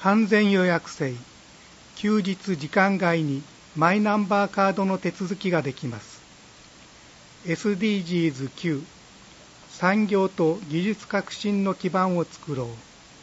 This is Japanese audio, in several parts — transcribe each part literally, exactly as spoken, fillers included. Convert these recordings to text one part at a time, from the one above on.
完全予約制、休日時間外にマイナンバーカードの手続きができます。エスディージーズきゅう 産業と技術革新の基盤を作ろう。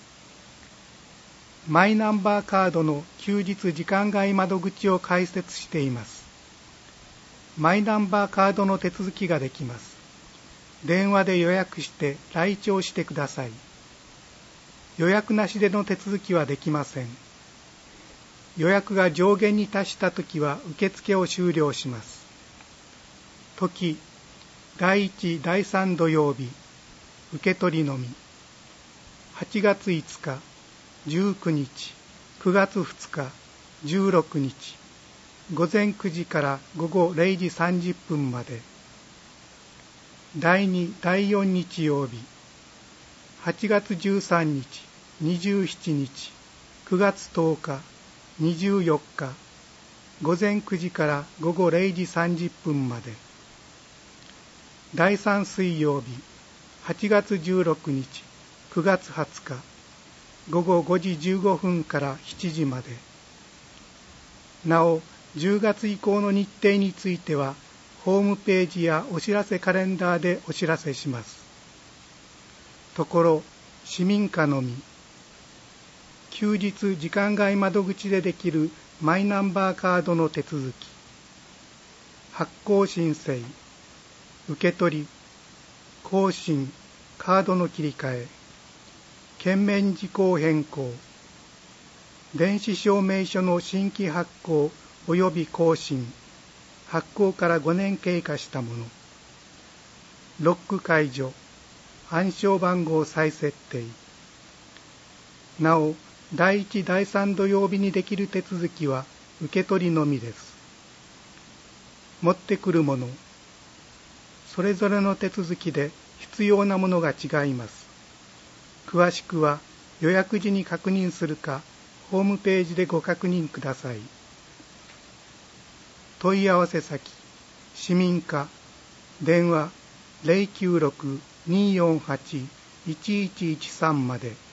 マイナンバーカードの休日時間外窓口を開設しています。マイナンバーカードの手続きができます。電話で予約して来庁してください。予約なしでの手続きはできません。予約が上限に達したときは受付を終了します。時、だいいち、だいさん土曜日、受け取りのみ。はちがついつか、じゅうくにち、くがつふつか、じゅうろくにち、ごぜんくじからごごれいじさんじゅっぷんまで。だいに、だいよん日曜日、はちがつじゅうさんにち、にじゅうしちにち、くがつとおか、にじゅうよっか、ごぜんくじからごごれいじさんじゅっぷんまで。だいさん水曜日、はちがつじゅうろくにち、くがつはつか、ごごごじじゅうごふんからしちじまで。なお、じゅうがつ以降の日程については、ホームページやお知らせカレンダーでお知らせします。ところ、市民課のみ。休日時間外窓口でできるマイナンバーカードの手続き。発行申請、受け取り、更新、カードの切り替え、券面事項変更、電子証明書の新規発行及び更新、発行からごねん経過したもの、ロック解除、暗証番号再設定。なお、だいいち、だいさん土曜日にできる手続きは受け取りのみです。持ってくるもの、それぞれの手続きで必要なものが違います。詳しくは予約時に確認するか、ホームページでご確認ください。問い合わせ先、市民課、電話 ゼロきゅうろく にーよんはち いちいちいちさんまで。